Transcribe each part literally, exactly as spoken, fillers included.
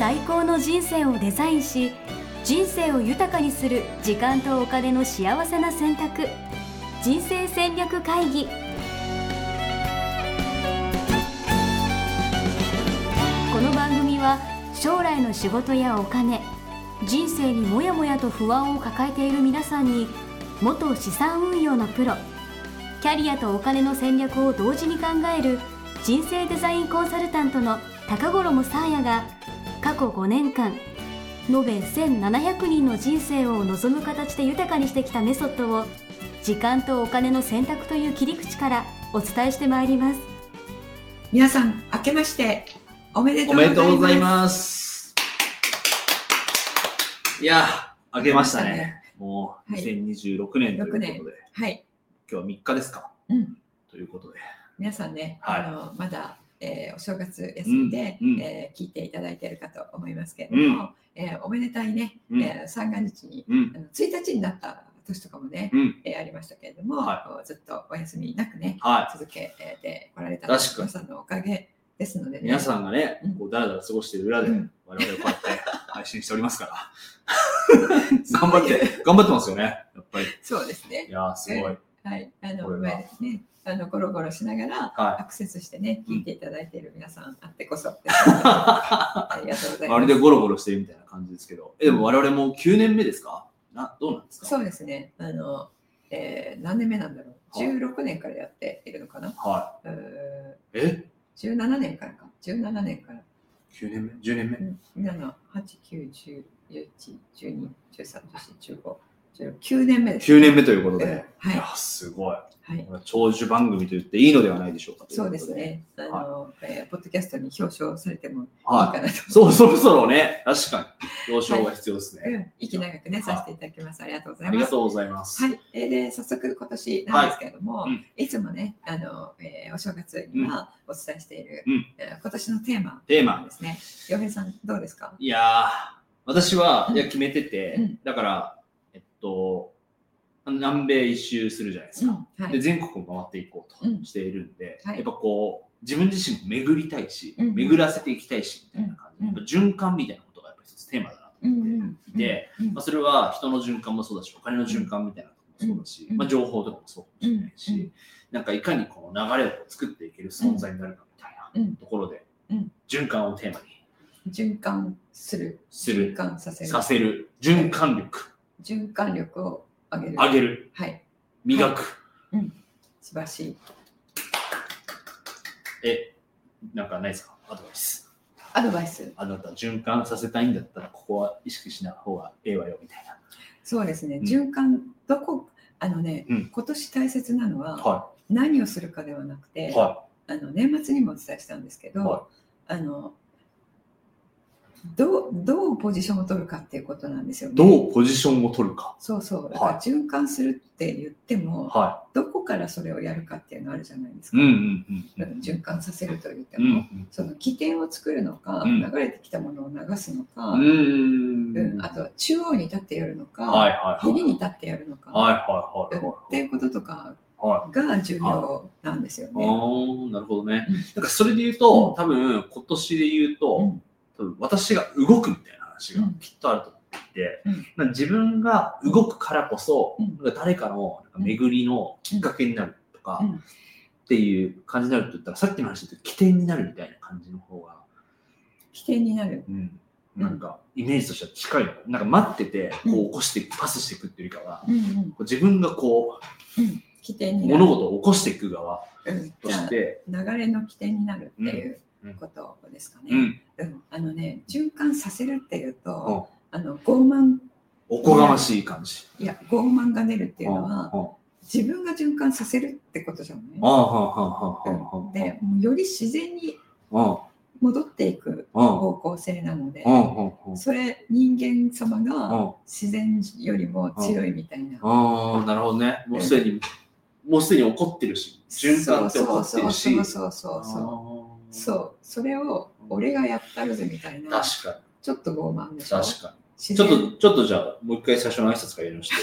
最高の人生をデザインし、人生を豊かにする時間とお金の幸せな選択、人生戦略会議。この番組は将来の仕事やお金、人生にもやもやと不安を抱えている皆さんに、元資産運用のプロ、キャリアとお金の戦略を同時に考える人生デザインコンサルタントの高頃もさあやが、過去ごねんかん延べせんななひゃくにんの人生を望む形で豊かにしてきたメソッドを、時間とお金の選択という切り口からお伝えしてまいります。 皆さん明けましておめでとうおめでとうございます。いや、明けましたね。ねもうにせんにじゅうろくねんということで、 はい、 今日はみっかですか、 うん、 ということで、 皆さんね、 はい、 あのまだ、えー、お正月休みで、 うんうんえー、聞いていただいているかと思いますけれども、うんえー、おめでたいね、うんえー、三が日に、うん、あのついたちになった年とかもね、うんえー、ありましたけれども、はい、ずっとお休みなくね、はい、続けてこられた皆さんのおかげですのでね、 皆さんがね、こうだらだら過ごしている裏で、うん、我々はこうやって配信しておりますから頑張って頑張ってますよね、やっぱり。 そうですね。 いやーすごい。 はい、あのね、あのゴロゴロしながら、はい、アクセスしてね、聞いていただいている皆さんあってこそです、ね、ありがとうございます。 まるでゴロゴロしてるみたいな感じですけど、えでも我々もきゅうねんめですか？などうなんですか？ そうですね。あの、えー、何年目なんだろう。じゅうろくねんからやっているのかな。 はい。 え？じゅうななねんからか。じゅうななねんから。 きゅうねんめ？じゅうねんめ？ なな、はち、きゅう、じゅう、じゅういち、じゅうに、じゅうさん、じゅうよん、じゅうご、じゅうろく、きゅうねんめです、ね。 きゅうねんめということで、 えー、はい。 いやすごい。 はい、 長寿番組と言っていいのではないでしょうか。 そうですね。あの、はいえー、ポッドキャストに表彰されてもいいかなと、 はい。 そう、そろそろね、確かに表彰が必要ですね。はいうん、息長くね、させていただきます。ありがとうございます。 ありがとうございます。 はい。えー、で、早速今年なんですけれども、はいうん、いつもね、あの、えー、お正月にはお伝えしている、うんえー、今年のテーマ、 テーマですね。洋平さん、どうですか？ いやー、私は、いや決めてて、うん、だから、えっと、南米一周するじゃないですか、うんはい、で全国を回っていこうとしているんで、うんはい、やっぱこう自分自身も巡りたいし、うん、巡らせていきたいしみたいな感じで、うん、やっぱ循環みたいなことがやっぱ一つテーマだなと思っていて、うんうんまあ、それは人の循環もそうだしお金の循環みたいなこともそうだし、うんまあ、情報とかもそうかもしれないし、うん、なんかいかにこの流れを作っていける存在になるかみたいなところで、うん、循環をテーマに循環するする循環させるさせる循環力循環力を上げる上げるはい磨く、 はいうん、素晴らしい。 え、なんかないですか？アドバイス。 アドバイス。 あなた循環させたいんだったらここは意識しない方がええわよみたいな。 そうですね。うん、循環どこあのね、うん、今年大切なのは、はい、何をするかではなくて、はい、あの年末にもお伝えしたんですけど、はい、あのどう、どうポジションを取るかっていうことなんですよね。 どうポジションを取るか。 そうそう。だから循環するって言っても、はい、どこからそれをやるかっていうのあるじゃないですか。うんうんうんうん、循環させると言っても、うんうん、その起点を作るのか、うん、流れてきたものを流すのか、うんうんうん、あとは中央に立ってやるのか、はいはいはい、ヘリに立ってやるのか、はいはいはいはい、っていうこととかが重要なんですよね。 はいはい、あなるほどね。だからそれで言うと、うん、多分今年で言うと、うん私が動くみたいな話がきっとあると思っていて、うん、自分が動くからこそ、うん、誰かの巡りのきっかけになるとか、うん、っていう感じになると言ったらさっきの話で起点になるみたいな感じの方が起点になる、 うん、なんかイメージとしては近いの。なんか待っててこう起こしてパスしていくっていうよりかは、うんうん、こう自分がこう、うん、 起点になる物事を起こしていく側として、 うん、流れの起点になるっていう、ことですかね、うんうん、あのね循環させるっていうと、うん、あの傲慢おこがましい感じいや傲慢が出るっていうのは、うん、自分が循環させるってことじゃない、うん、でより自然に戻っていく方向性なので、それ人間様が自然よりも強いみたいな、 ああなるほどねもうすでにもうすでに起こってるし循環って起こってるしそうそうそうそうそうそうそれを俺がやったるぜみたいな確かにちょっと傲慢でしょ確かにちょっとちょっとじゃあもう一回最初の挨拶からやりまして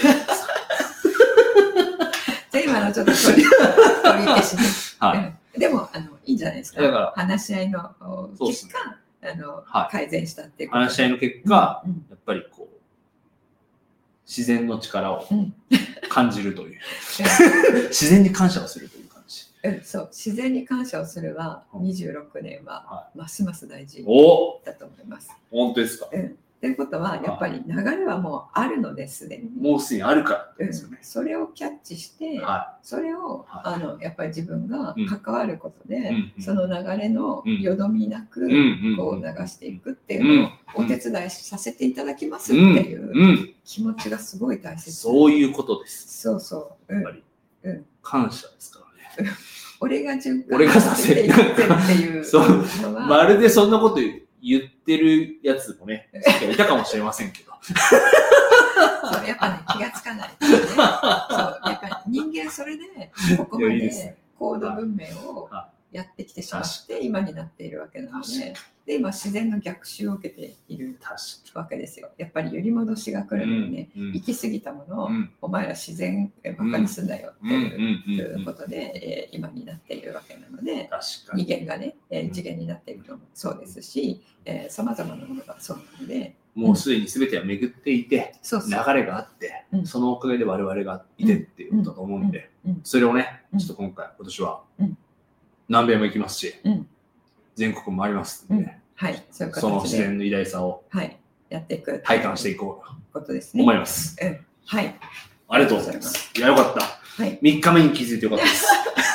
じゃあ今のちょっと取り消しで、はい、でもあのいいんじゃないですかだから話し合いの結果、 あの、 はい、 改善したっていうこと話し合いの結果、うん、やっぱりこう自然の力を感じるという、うん、自然に感謝をするという感じ、 うん、そう自然に感謝をするはにじゅうろくねんはますます大事だと思います。 本当ですか？ うんということはやっぱり流れはもうあるのですでに、 もうすでにあるからですよね、 うん、それをキャッチして、はい、それを、はい、あのやっぱり自分が関わることで、うん、その流れのよどみなく、うん、こう流していくっていうのをお手伝いさせていただきますっていう気持ちがすごい大切、 うん、そういうことです。 そうそう、うん、 やっぱり、うん、感謝ですからね俺が循環させていってっていうのはまるでそんなこと言う言ってるやつもね、いたかもしれませんけど。 そうやっぱね、気がつかない、ね。そうやっぱり人間それで、ここまで高度文明をやってきてしまって、今になっているわけなので、で、今自然の逆襲を受けているわけですよ。やっぱり揺り戻しが来るのでね、うんうん、行き過ぎたものを、うん、お前ら自然ばっかりすんだよっていうことで、えー、今になっているわけなので、二元がね、えー、次元になっているのもそうですし、さまざまなものがそうなので、 もうすでに全ては巡っていて、うん、流れがあって、うん、そのおかげで我々がいてっていうことだと思うんで、うんうん、それをね、ちょっと今回、今年は南米も行きますし、うん、全国もありますので、うん、 はい、そういう形でその自然の偉大さを、 はい、やっていく体感していこうことですね。 思います。 うん、はい。 ありがとうございます。いや、よかった。はい、みっかめに気づいてよかったです。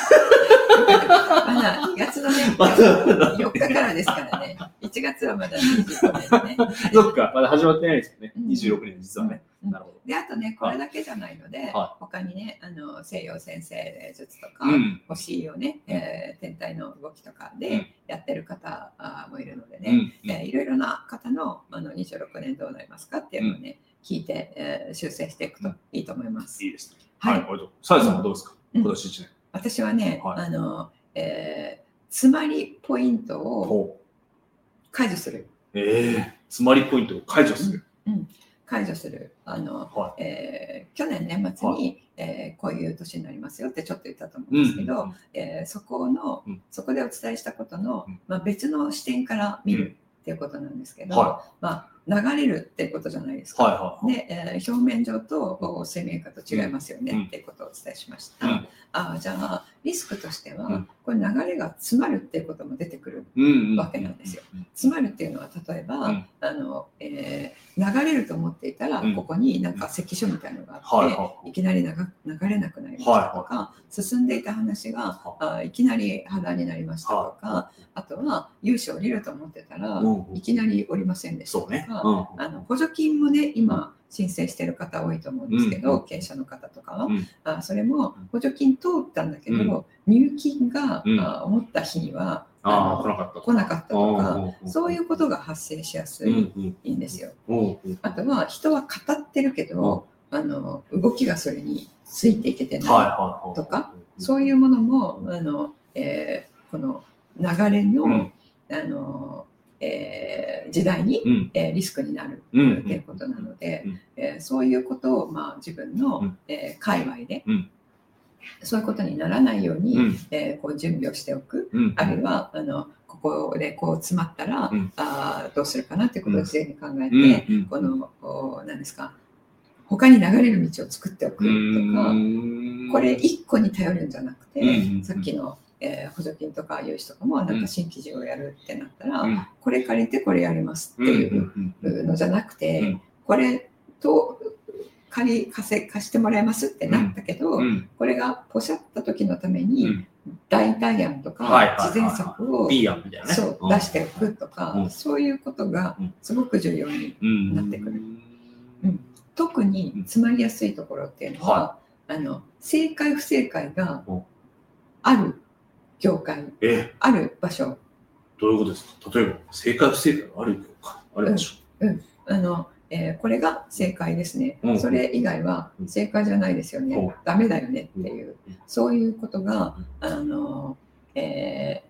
まだにがつのね、よっかからですからね。いちがつはまだにじゅうごねんね。 そっか、まだ始まってないですよね。にじゅうろくねん実はね。 うん、なるほど。で、あとね、これだけじゃないので、はい、他にね、あの西洋占星術とか、うん、星をね、えー、天体の動きとかでやってる方もいるのでね、うんえー、いろいろな方のあのにじゅうろくねんどうなりますかっていうのをね、うん、聞いて、えー、修正していくといいと思います。 いいですね。はい。サイさんはどうですか、うん、今年いちねん。 私はね、はい、あの、えー、つまりポイントを解除する。 ええー、つまりポイントを解除する。 うん、うん、解除する。あの、はい、えー、去年年末に、はい、えー、こういう年になりますよってちょっと言ったと思うんですけど、うんえー、そこの、うん、そこでお伝えしたことの、うんまあ、別の視点から見るっていうことなんですけど、はい、まあ流れるっていうことじゃないですか。はいはいはい、で、えー、表面上と水面下と違いますよね、うん、っていうことをお伝えしました。うん、あじゃあリスクとしては、うん、これ流れが詰まるっていうことも出てくるわけなんですよ。うんうん、詰まるっていうのは例えば、うんあのえー、流れると思っていたら、うん、ここになんか関所みたいなのがあって、はいはい、いきなり流れなくなりましたとか、はい、進んでいた話が、はい、あいきなり破談になりましたとか、はい、あとは融資降りると思ってたら、うん、いきなり降りませんでしたとか、ねうん、あの補助金もね今申請している方多いと思うんですけど、うん、経営者の方とかは、うん、あそれも補助金通ったんだけど、うん、入金が、うん、あ思った日にはああ来なかった来なかったとか、そういうことが発生しやすいんですよ。あとは人は語ってるけど、あの動きがそれについていけてないとか、そういうものもあの、えー、この流れの、うん、あのえー、時代に、うんえー、リスクになるということなので、うんえー、そういうことを、まあ、自分の、うんえー、界隈で、うん、そういうことにならないように、うんえー、こう準備をしておく、うん、あるいはあのここでこう詰まったら、うん、あどうするかなということを事前に考えて、うん、この何ですか他に流れる道を作っておくとか、これ一個に頼るんじゃなくて、うん、さっきのえー、補助金とか融資とかもなんか新規事業をやるってなったら、うん、これ借りてこれやりますっていうのじゃなくて、うん、これと借り貸せ貸してもらえますってなったけど、うん、これがポシャった時のために代替案とか事前策をそう出しておくとか、うん、そういうことがすごく重要になってくる、うんうん、特に詰まりやすいところっていうのは、うん、あの正解不正解がある業界、えある場所。 どういうことですか？例えば正解不正解がある業界、ある場所。 うんうん、あの、えー、これが正解ですね、うん。それ以外は正解じゃないですよね。うん、ダメだよねっていう、うん、そういうことがあの、え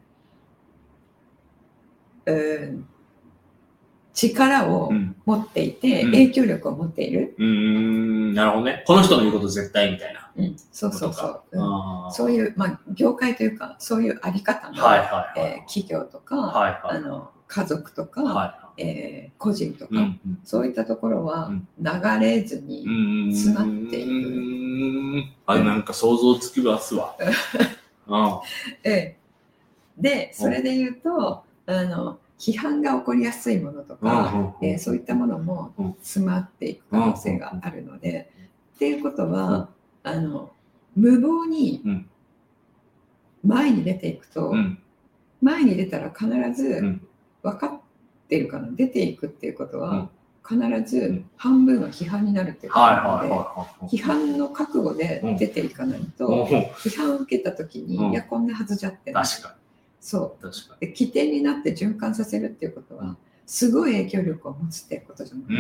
ー、うん力を持っていて、うん、影響力を持っている。 うーん、なるほどね。この人の言うこと絶対みたいな。 うん、そうそうそう。うん、そういう、まあ、業界というか、そういうあり方の、はいはいはいえー、企業とか、はいはい、あの家族とか、はいえー、個人とか、 うんうん、 そういったところは流れずに詰まっていく。うん、 あ、なんか想像つきますわ。 あえー、でそれで言うとあの批判が起こりやすいものとか、えー、そういったものも詰まっていく可能性があるので、っていうことはあの無謀に前に出ていくと、うん、前に出たら必ず分かっているかな、出ていくっていうことは必ず半分は批判になるっていうことなので、批判の覚悟で出ていかないと、うん、批判を受けた時に、うん、いやこんなはずじゃってない、 確かにそう確かにで起点になって循環させるっていうことはすごい影響力を持つっていうことじゃない。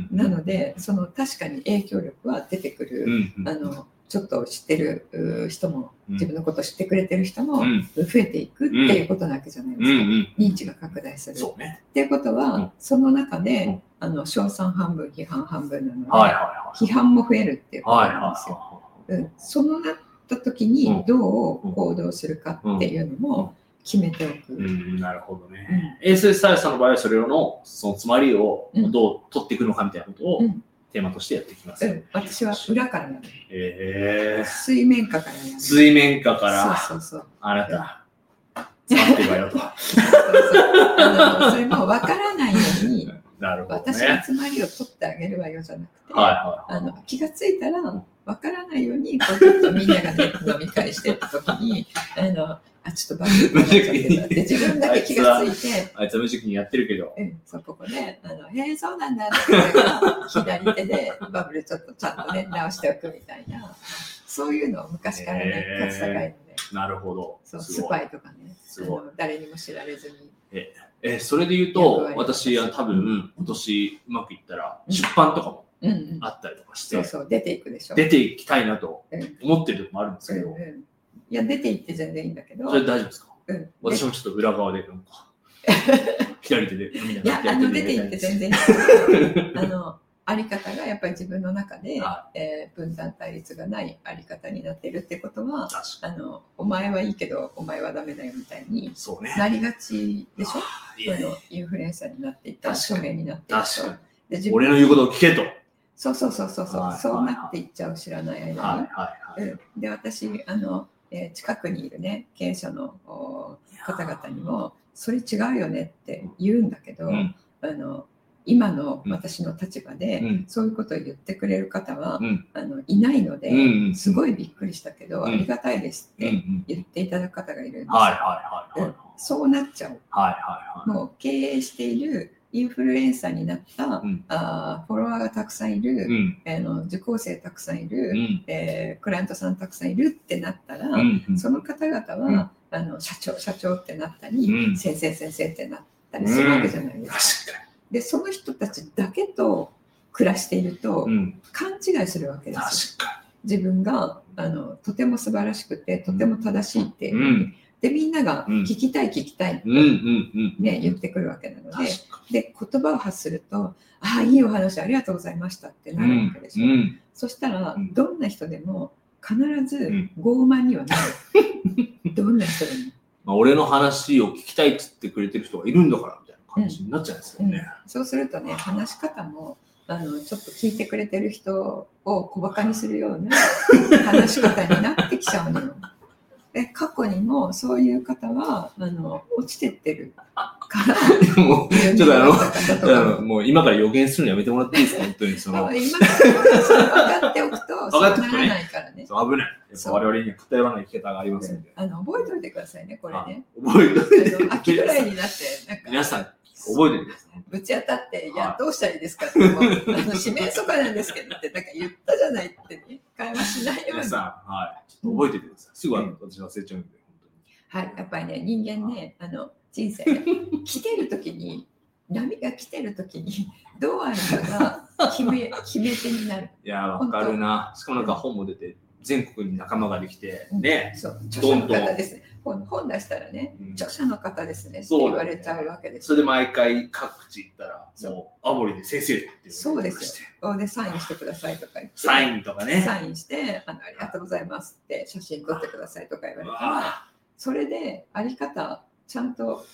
なのでその確かに影響力は出てくる、うんうん、あのちょっと知ってる人も、自分のことを知ってくれてる人も増えていくっていうことなわけじゃないですか、うんうん、認知が拡大する、そうね、っていうことは、うん、その中で、うん、あの称賛半分批判半分なので、はいはいはい、批判も増えるっていうことなんですよ、はいはいはい、うん、そのなった時にどう行動するかっていうのも決めておく、 うんうん、なるほどね、うん、エーエスエス サイさんの場合はそれのそのつまりをどう取っていくのかみたいなことを、うんテーマとしてやってきます、 うん、私は裏からやる、 えー、 水面下からやる、 水面下からそうそうそうあなた使ってばよとそうそうあのそれも分からないようになるほど、ね、 私がつまりを取ってあげるわよじゃなくて、 はいはいはい、 あの気がついたら分からないようにこうちょっとみんなが、ね、飲み会してた時にあのあちょっとバッグになっちゃってたって自分だけ気がついてあいつは無邪気にやってるけど、 うん、そうここであのへえそうなんだって言ったら左手でバブルちょっとちゃんとね直しておくみたいなそういうのを昔からね価値高いので、 なるほど、 そうスパイとかねあの誰にも知られずにええそれで言うと私は多分今年うまくいったら出版とかもあったりとかして、 うんうん、そうそう出ていくでしょ、 出ていきたいなと思ってるとこもあるんですけど、 うんうんいや出て行って全然いいんだけどそれ大丈夫ですか、うん、私もちょっと裏側でなんか左手で飲みながらいやあの出て行って全然いいあのあり方がやっぱり自分の中で、えー、分断対立がないあり方になっているってことはあのお前はいいけどお前はダメだよみたいになりがちでしょ、ね、のインフルエンサーになっていった著名になっていった確かにで俺の言うことを聞けとそうそうそうそうそう、はい、そうなっていっちゃう知らない間に、はいはいはい、で私あのえー、近くにいるね経営者の方々にもそれ違うよねって言うんだけど、うん、あの今の私の立場で、うん、そういうことを言ってくれる方は、うん、あのいないので、うん、すごいびっくりしたけど、うん、ありがたいですって言っていただく方がいるんですよ、はいはいはいはい、そうなっちゃう、はいはいはい、もう経営しているインフルエンサーになった、うん、あフォロワーがたくさんいる、うんえー、の受講生たくさんいる、うんえー、クライアントさんたくさんいるってなったら、うん、その方々は、うん、あの社長社長ってなったり、うん、先生先生ってなったりするわけじゃないですか、うん、でその人たちだけと暮らしていると、うん、勘違いするわけですよ。自分があのとても素晴らしくてとても正しいっていう、うんでみんなが聞きたい聞きたいって、ね、言ってくるわけなので、で言葉を発するとああいいお話ありがとうございましたってなるわけでしょ、うんうん、そしたらどんな人でも必ず傲慢にはなる、うん、どんな人でも、 まあ、俺の話を聞きたいって言ってくれてる人がいるんだからみたいな感じになっちゃうんですよね、うんうん、 そうするとね話し方もあのちょっと聞いてくれてる人を小バカにするような話し方になってきちゃうのよ。で過去にもそういう方はあの落ちてってるからもうちょっとあのあのもう今から予言するのやめてもらっていいですか本当にその今から分かっておくとそうならないからね。 そう危ない。やっぱ我々には偏らない生き方がありますので、 あの覚えておいてくださいねこれね。 覚えておいて秋ぐらいになってなんか皆さん覚えてください。 ぶち当たっていやどうしたらいいですかってもうあの指名そこなんですけどってなんか言ったじゃないってね会話しないように皆さんはいちょっと覚えててください。すぐ私忘れちゃうんで。 はい、やっぱりね人間ねあの人生ね来てる時に波が来てる時にどうあるかが決め決め手になる。 いやわかるな。しかもなんか本も出て全国に仲間ができてね、 うん、そう著者の方ですね。本, 本出したらね、うん、著者の方ですねって言われちゃうわけです、ね、 それで毎回各地行ったらもう青森で先生っていうそうですよ。でサインしてくださいとか言ってサインとかねサインしてあのありがとうございますって写真撮ってくださいとか言われたらそれであり方ちゃんと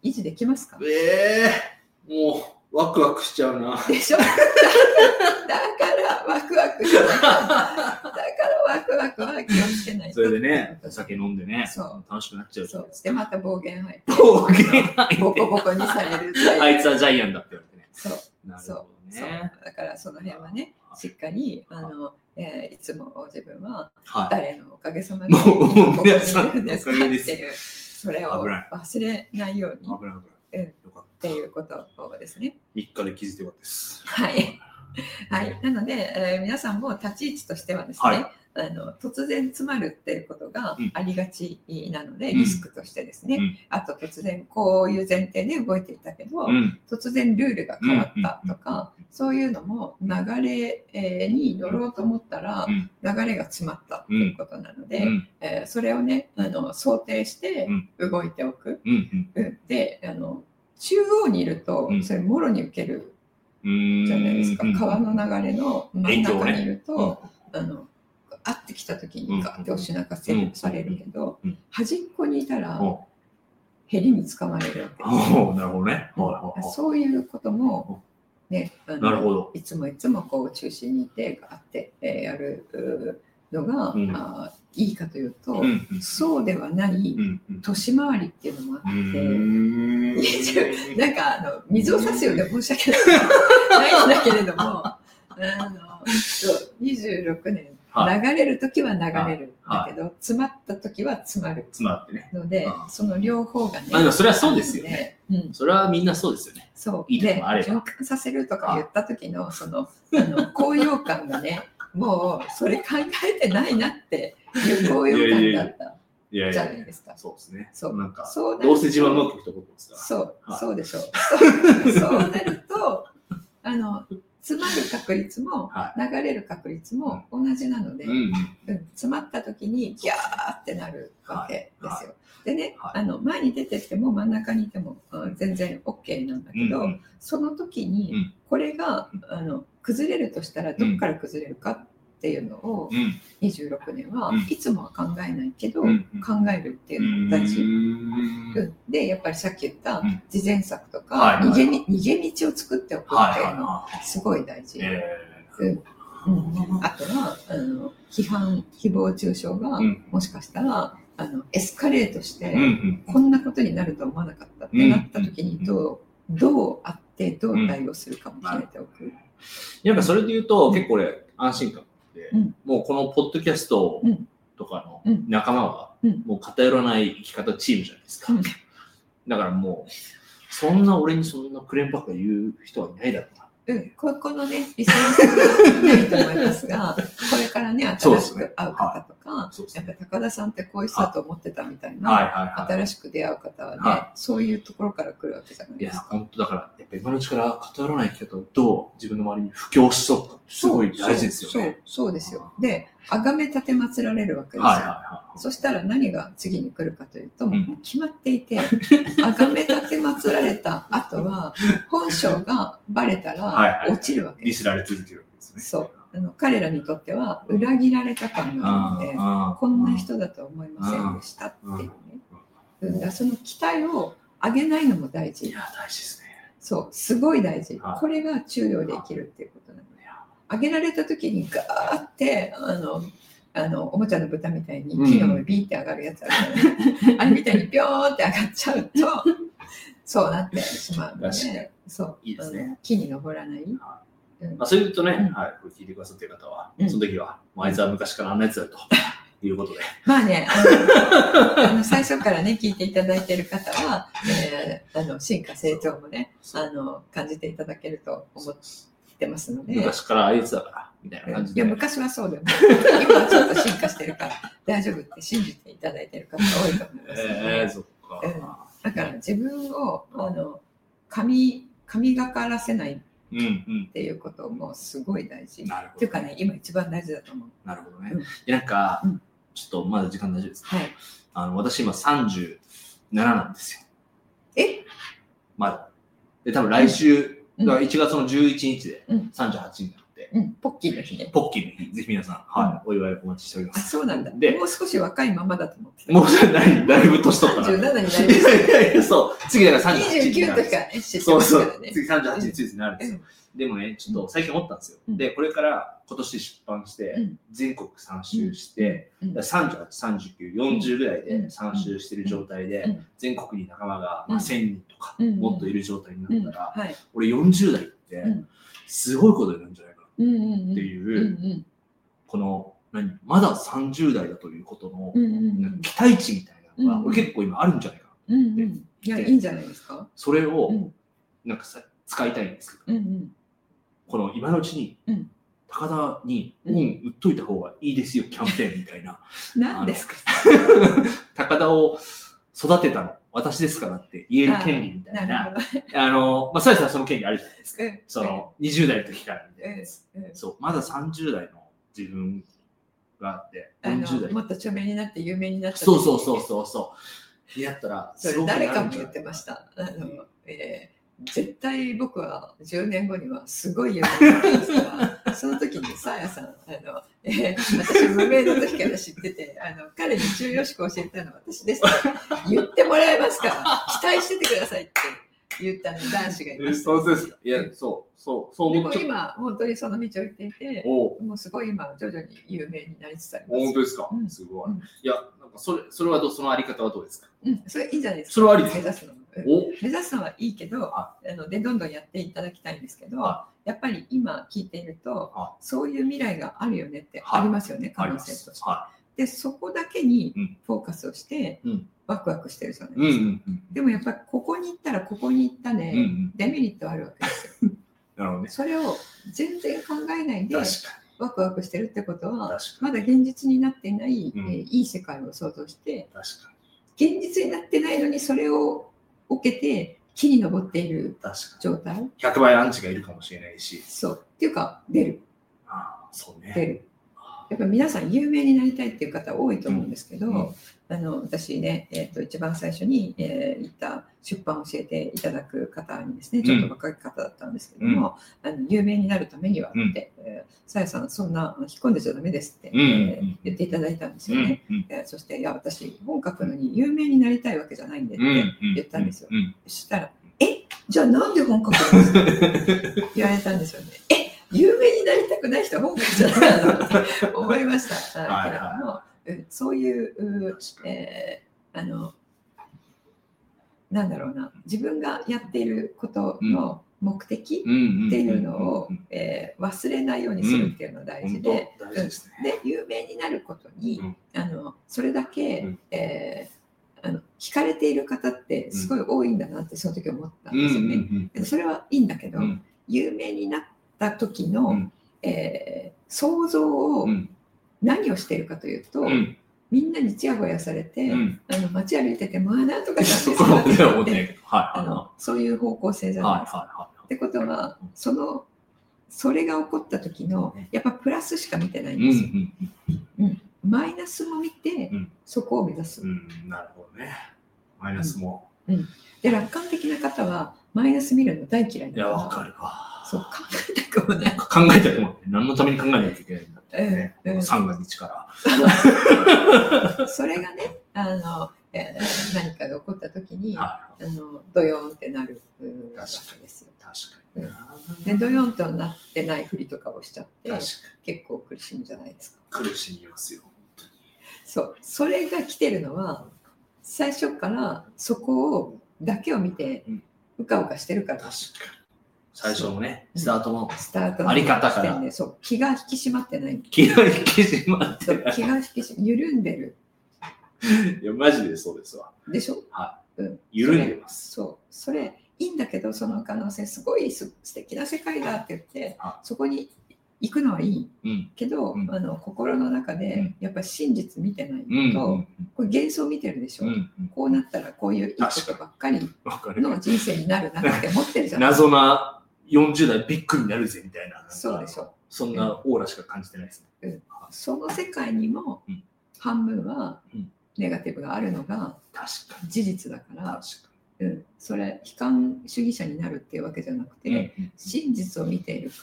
維持できますか？ ええー、もうワクワクしちゃうな。 でしょ。だからワクワクしない。だからワクワクは気をつけないと。 それでね、お酒飲んでね、 そう楽しくなっちゃう。 そう。でまた暴言入って。 暴言入って。 ボコボコにされる。 あいつはジャイアンだって言われてね。 そう。 なるほどね。 そうだからその辺はね、しっかりあの、えー、いつも自分は誰のおかげさまでここにいるんですかっていう、それを忘れないように。 危ない危ない。 うん、っていうことをですね。 一家で気づいてよかったです。 はい。はい。なので、えー、皆さんも立ち位置としてはですね、はい、あの突然詰まるっていうことがありがちなので、うん、リスクとしてですね、うん、あと突然こういう前提で動いていたけど、うん、突然ルールが変わったとか、うん、そういうのも流れに乗ろうと思ったら、うん、流れが詰まったということなので、うんえー、それをねあの想定して動いておく。うんうん、であの中央にいるとそれもろに受けるじゃないですか。川の流れの真ん中にいると、ね、あの会ってきた時にガーって押し流せる、うん、されるけど、うん、端っこにいたらヘリに捕まれるわけです。 なるほどね。 そういうことも、ね、あのなるほどいつもいつもこう中心にいてガーってやるのが、うん、あいいかというと、うんうん、そうではない年回りっていうのもあって、うん、なんかあの水を差すようで申し訳ないんだけれどもあのにじゅうろくねんはい、流れるときは流れる、はい、だけど詰まったときは詰まる詰まってねので、うん、その両方がね、 まあ、でもそれはそうですよね、うん、それはみんなそうですよね。 そういいで循環させるとか言った時のそのあの高揚感がねもうそれ考えてないなっていう高揚感だったじゃないですか。 そうですね。 そうなんかそうどうせ自分はうまくいくと思うんですから。 そう、はい、そうでしょう。そうなるとあの詰まる確率も流れる確率も同じなので、はいうんうん、詰まった時にギャーってなるわけですよ。はいはい、でね、はい、あの前に出てっても真ん中にいても全然 OK なんだけど、うんうん、その時にこれが、うん、あの崩れるとしたらどこから崩れるかっていうのを、うん、にじゅうろくねんはいつもは考えないけど、うん、考えるっていうのが大事、うんうん、でやっぱりさっき言った事前策とか、うん、逃げに、逃げ道を作っておくっていうのはすごい大事、うんうん、あとはあの批判誹謗中傷が、うん、もしかしたらあのエスカレートして、うんうん、こんなことになると思わなかったってなった時にどう、どうあってどう対応するかも決めておく、うん、 やっぱそれで言うと、うん、結構俺安心感で、うん、もうこのポッドキャストとかの仲間は、うん、もう偏らない生き方チームじゃないですか、うん、だからもうそんな俺にそんなクレームばっかり言う人はいないだろうな。 うん、ここのね、リスナーさんがないと思いますが、これからね、新しく会う方とか、ね、やっぱり高田さんってこういう人だと思ってたみたいな、はいはいはい、新しく出会う方はね、はい、そういうところから来るわけじゃないですか。 いや、本当だから、やっぱ今のうちから偏らない生き方をどう自分の周りに布教しそうか、すごい大事ですよね。 そう、そう、そうですよ。で、崇め立て祀られるわけですよ。はいはいはい、そしたら何が次に来るかというと、うん、もう決まっていて、崇め立て祀られた後は、本性がバレたら落ちるわけです。 ディスられ続けるわけですね。 そう。あの彼らにとっては裏切られた感があるので、こんな人だと思いませんでしたっていうね。うん、だその期待を上げないのも大事。 いや、大事ですね。 そう、すごい大事。これが中庸で生きるっていうことなので、上げられた時にガーってあのあのおもちゃの豚みたいに木の上ビーって上がるやつあるじゃない、うん、あれみたいにピョーって上がっちゃうとそうなってしまうので、そういいですね。 木に登らない。 うんまあ、そういうとね、うんはい、これ聞いてくださっている方は、うん、その時は、もうあいつは昔からあんなやつだということで。 まあね、あのあの最初からね、聞いていただいている方は、えー、あの進化成長もねあの、感じていただけると思ってますので。 昔からあいつだから、みたいな感じで。 いや、昔はそうでも、今はちょっと進化してるから大丈夫って信じていただいている方多いと思いますので、 えー、そっか、うん。 だから自分を、あの、神、神がからせない。うんうん、っていうこともすごい大事。なるほど。っていうかね、今一番大事だと思う。 なるほどね。うん、なんか、うん、ちょっとまだ時間大丈夫ですか、はい、あの私今さんじゅうなななんですよ。 えまだ。で、多分来週、うん、いちがつのじゅういちにちでさんじゅうはちになって、 て、 うん、ポッキーの日ね。 ポッキーの日、ぜひ皆さん、はい、お祝いお待ちしております。 あ、そうなんだ。で、もう少し若いままだと思ってた。 もう何、だいぶ年取ったな。 さんじゅうななになります。 いやいや、そう、次だからさんじゅうはちにじゅうきゅうの時からね、 そうそう、次さんじゅうはちについてなるんですよ。でもね、ちょっと最近思ったんですよ。 うん、 で、これから今年出版して、全国さん周して、うん、さんじゅうはち、さんじゅうきゅう、よんじゅうぐらいでさん周してる状態で、全国に仲間が、まあ、せんにんとか、もっといる状態になったら、はい、俺よんじゅう代って、すごいことになるんじゃないかなっていう、この、何まださんじゅう代だということの期待値みたいなのが、俺結構今あるんじゃないかなって。 いや、いいんじゃないですか。 それを、なんかさ、使いたいんですけど、この今のうちに、うん、高田に本売っといた方がいいですよ、うん、キャンペーンみたいな。 何ですか高田を育てたの私ですからって言える権利みたいな。あの、まあ、さやさんその権利あるじゃないですか。うん、そのにじゅう代の時からみたいな、うん、そう、まださんじゅう代の自分があって、 よんじゅう代。もっと著名になって有名になった。 そうそうそうそうそう。やったら、 それ誰かも言ってました。あの、えー絶対僕はじゅうねんごにはすごい有名になってますからその時にさあやさんあの、えー、私無名の時から知っててあの彼に中庸思考を教えたのは私ですって言ってもらえますから期待しててくださいって言ったの男子がいました。 そうですか。いや、そうそうそう思って。でも今本当にその道を行っていて、もうすごい今徐々に有名になりつつあります。 本当ですか。うん、すごい。うん、いやなんかそれそれはどそのあり方はどうですか。 うん、それいいんじゃないですか。 それはありです。 目指すの。目指すのはいいけど、あのでどんどんやっていただきたいんですけど、やっぱり今聞いていると、そういう未来があるよねってありますよね、可能性として。で、そこだけにフォーカスをして、ワクワクしてるじゃないですか。でもやっぱりここに行ったらここに行ったね、デメリットあるわけですよ。 なるほどね。 それを全然考えないでワクワクしてるってことは、まだ現実になっていない、うんえー、いい世界を想像して、 確かに現実になってないのにそれを受けて木に登っている状態。 ひゃくばいアンチがいるかもしれないし。 そうっていうか出る。 ああ、そうね。 出る。やっぱり皆さん有名になりたいっていう方多いと思うんですけど、うん、あの私ね、えー、と一番最初に、えー、言った出版を教えていただく方にですね、ちょっと若い方だったんですけども、うん、あの有名になるためにはって、うんえー、さやさんそんな引っ込んでちゃダメですって、うんえー、言っていただいたんですよね。うんえー、そしていや私本書くのに有名になりたいわけじゃないんでって言ったんですよ。うんうん、そしたらえじゃあなんで本書くんですか言われたんですよね。え有名になりたくない人は本書くじゃないのって思いましたけれども、そういう、えー、あのなんだろうな自分がやっていることの目的っていうのを忘れないようにするっていうのが大事で、で有名になることに、うん、あのそれだけ、うんえー、あの惹かれている方ってすごい多いんだなってその時思ったんですよね。うんうんうん、それはいいんだけど、うん、有名になった時の、うんえー、想像を、うん何をしているかというと、うん、みんなにちやほやされて、うん、あの街歩いててまあなんとかなんですよってそういう方向性じゃないですか。はいはいはい、ってことはそのそれが起こった時のやっぱプラスしか見てないんですよ。うんうんうん、マイナスも見て、うん、そこを目指す、うん。 なるほどね。マイナスも。 うんうん、で楽観的な方はマイナス見るの大嫌いだから。いやわかるわ。 そう考えたくもない。 考えたくもない。何のために考えないといけないんだってね。うんうん、さんがつから。 それがね、あの、えー、何かが起こった時に、あのドヨーンってなるわけですよ。 確かに。 うん、でドヨーンとなってないふりとかをしちゃって、結構苦しむじゃないですか。 苦しみますよ。 そう、それが来てるのは最初からそこをだけを見てうかうかしてるから。 確かに。最初のね、スタートのあり方から、 ね、そう気が引き締まってない。 気が引き締まってない。 気が引き締ま緩んでる。 いや、マジでそうですわ。 でしょ？ はい。うん、緩んでます。 そう。それ、いいんだけど、その可能性、すごいす素敵な世界だって言って、そこに行くのはいい。うん、けど、うん、あの、心の中で、やっぱり真実見てないと、うん、これ幻想見てるでしょ、うん、こうなったらこういういいことばっかりの人生になるなって思ってるじゃない謎なよんじゅう代ビッグになるぜみたいな、 そうでしょ。 そんなオーラしか感じてないですね。 うん、その世界にも半分はネガティブがあるのが事実だから、確かに、うん、それ悲観主義者になるっていうわけじゃなくて、うん、真実を見ているか、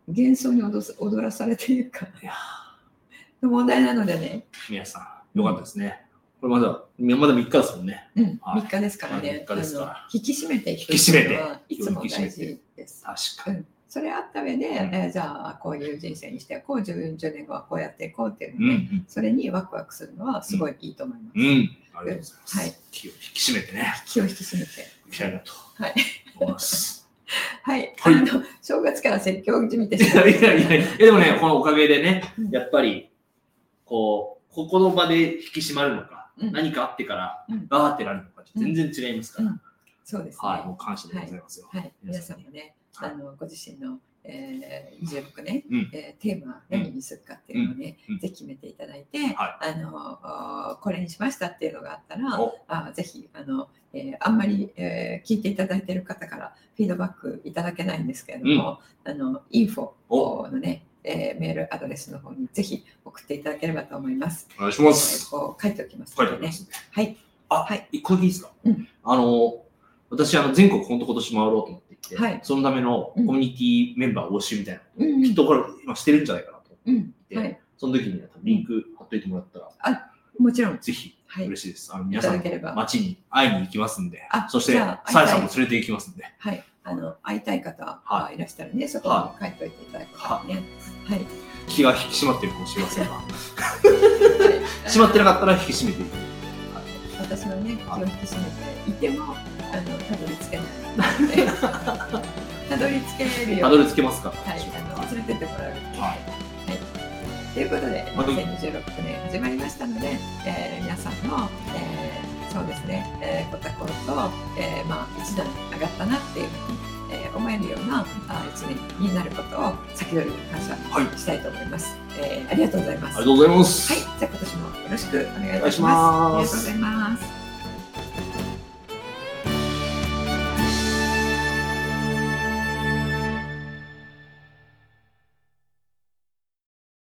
幻想に踊らされているかの問題なのでね。 皆さん、よかったですね。これまだ、まだみっかですもんね。 うん、みっかですからね。 みっかですから。 引き締めていく引き締めていつも大事です。 確かに。 それあった上で、うんえー、じゃあこういう人生にしてこうじゅうねんごはこうやっていこうっていうので、ねうんうん、それにワクワクするのはすごいいいと思います。 うん、うん、ありがとうございます。はい、気を引き締めてね。 気を引き締めて。 いきたいなと思います。 はい、はい、あの正月から説教じみてしまいやいやいや、でもね、このおかげでね、やっぱりこうここの場で引き締まるのか、うん、何かあってからガーってなるのか全然違いますから。うんうん、 そうですね。 はい、もう感謝でございますよ。 はい、はい、皆さんもね。あのご自身の、えー、じゅうろくねん、うんえー、テーマは何にするかっていうのをね、うん、ぜひ決めていただいて、はい、あのこれにしましたっていうのがあったらあぜひあの、えー、あんまり、えー、聞いていただいている方からフィードバックいただけないんですけれども、うん、あのインフォのねえー、メールアドレスの方にぜひ送っていただければと思います。 お願いします。 えー、こう書いておきますのでね。はい。 あ、はい。一個だけいいですか。うん、あの私あの全国本当今年回ろうと思っていて、はい、そのためのコミュニティメンバー募集みたいなのを、うん、きっとこれ今してるんじゃないかなと思っていて、うんはい、その時にリンク貼っといてもらったら、 あ、もちろんぜひ嬉しいです。はい、あの皆さんの街に会いに行きますんで、そしてさやさんも連れて行きますんで、 はい、あの会いたい方がいらしたらね、そこに書いておいていただくとね、はい。 気が引き締まってるかもしれませんが、締まってなかったら引き締めていく。 私のね、気を引き締めていても、あのたどり着けない。たどり着けるよ。 たどり着けますか。 はい、あの連れてってもらう。はい。はい。ということで、にせんにじゅうろくねん始まりましたので、えー、皆さんの、えー、そうですね、えー、コタコロと、えー、まあ一段上がったなっていうふうに、えー、思えるような一年になることを先取り感謝したいと思います。はい、えー。ありがとうございます。 ありがとうございます。 はい、じゃあ今年もよろしくお願いいたします。ありがとうございます。